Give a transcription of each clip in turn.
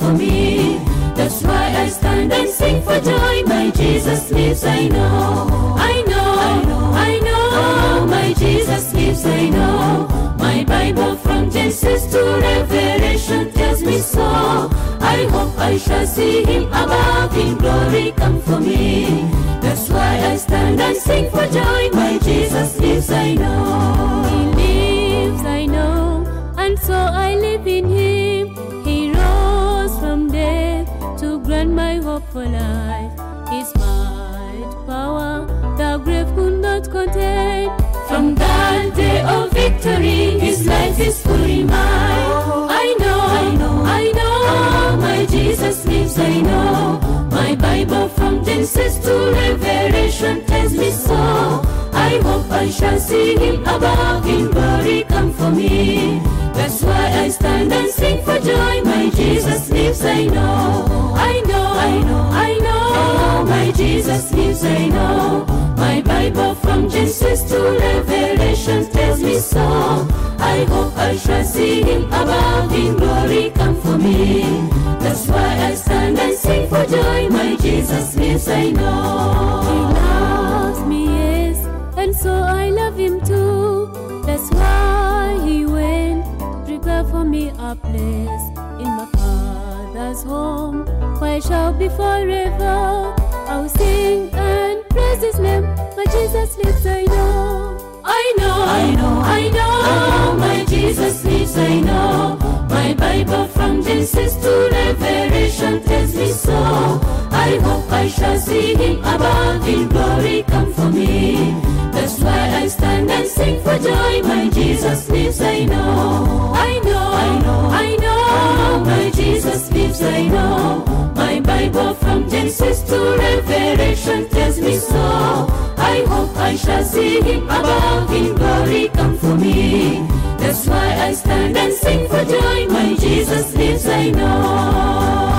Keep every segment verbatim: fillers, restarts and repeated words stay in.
for me. That's why I stand and sing for joy. My Jesus lives, I know. I know, I know, I know. My Jesus lives, I know. My Bible from Genesis to Revelation tells me so. I hope I shall see him above in glory come for me. That's why I stand and sing for joy. My Jesus lives, I know. He lives, I know, and so I live in him. He rose from death to grant my hope for life. His might, power, the grave could not contain. From that day of victory, his life is fully mine. I know, I know, I know, my Jesus lives, I know. My Bible from Genesis to Revelation tells me so. I hope I shall see him above in glory come for me. That's why I stand and sing for joy. My Jesus lives, I know. I know, I know, I know, my Jesus lives, I know. My Bible from Genesis to Revelation tells me so. I hope I shall see him above in glory come for me. That's why I stand and sing for joy. My Jesus lives, I know. He loves me, yes, and so I love him too. That's why he went to prepare for me a place in my Father's home, where I shall be forever. I'll sing and praise his name. My Jesus lives, I know. I know, I know, I know, my Jesus lives, I know. My Bible from Genesis to Revelation tells me so. I hope I shall see him above in glory come for me. That's why I stand and sing for joy. My Jesus lives, I know. I know, I know, I know, my Jesus lives, I know. My Bible from Genesis to Revelation tells me so. I hope I shall see him above in glory come for me. That's why I stand and sing for joy. My Jesus lives, I know.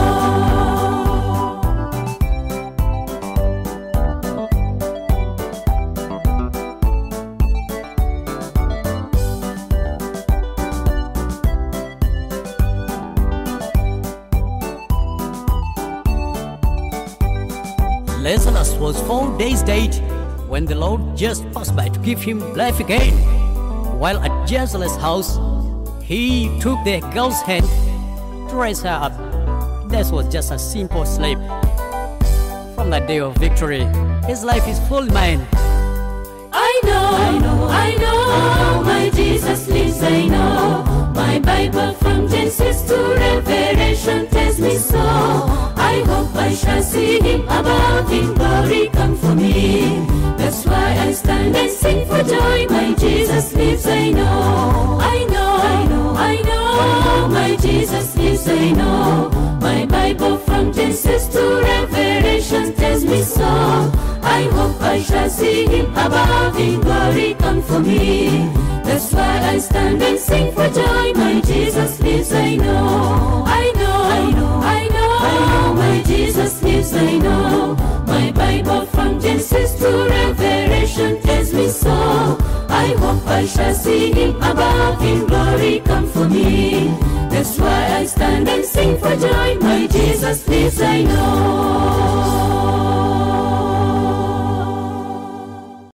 Lazarus was four days dead when the Lord just passed by to give him life again. While at Jairus' house, he took the girl's hand to raise her up. That was just a simple sleep. From that day of victory, his life is fully mine. I know, I know, I know, my Jesus lives, I know. My Bible from Genesis to Revelation tells me so. I hope I shall see him above in glory come for me. That's why I stand and sing for joy. My Jesus lives, I know. I know, I know, I know, my Jesus lives, I know. My Bible from Genesis to Revelation tells me so. I hope I shall see him above in glory come for me. That's why I stand and sing for joy. My Jesus lives, I know. I know, I know, I know, I know, my Jesus lives, I know. My Bible from Genesis to Revelation tells me so. I hope I shall see him above in glory come for me.